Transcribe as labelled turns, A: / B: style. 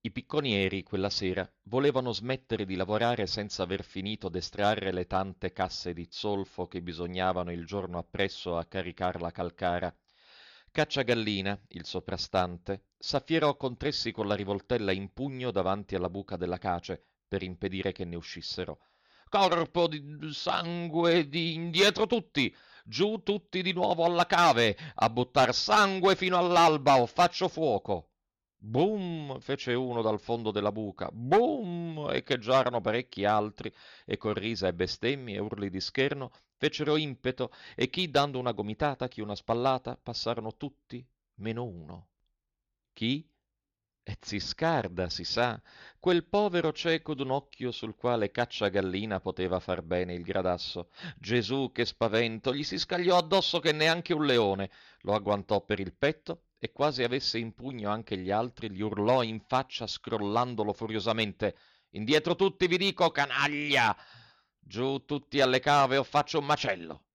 A: I picconieri quella sera volevano smettere di lavorare senza aver finito d'estrarre le tante casse di zolfo che bisognavano il giorno appresso a caricar la calcara. Cacciagallina, il soprastante, s'affierò contressi con la rivoltella in pugno davanti alla buca della cace per impedire che ne uscissero. Corpo di sangue di indietro tutti! Giù tutti di nuovo alla cave, a buttar sangue fino all'alba o faccio fuoco! Boom! Fece uno dal fondo della buca. Boom! Echeggiarono parecchi altri, e con risa e bestemmie e urli di scherno fecero impeto, e chi dando una gomitata, chi una spallata, passarono tutti, meno uno. Chi? Ziscarda, si sa, quel povero cieco d'un occhio sul quale Cacciagallina poteva far bene il gradasso. Gesù, che spavento! Gli si scagliò addosso che neanche un leone, lo agguantò per il petto e quasi avesse in pugno anche gli altri, gli urlò in faccia scrollandolo furiosamente. Indietro tutti, vi dico, canaglia! Giù tutti alle cave o faccio un macello!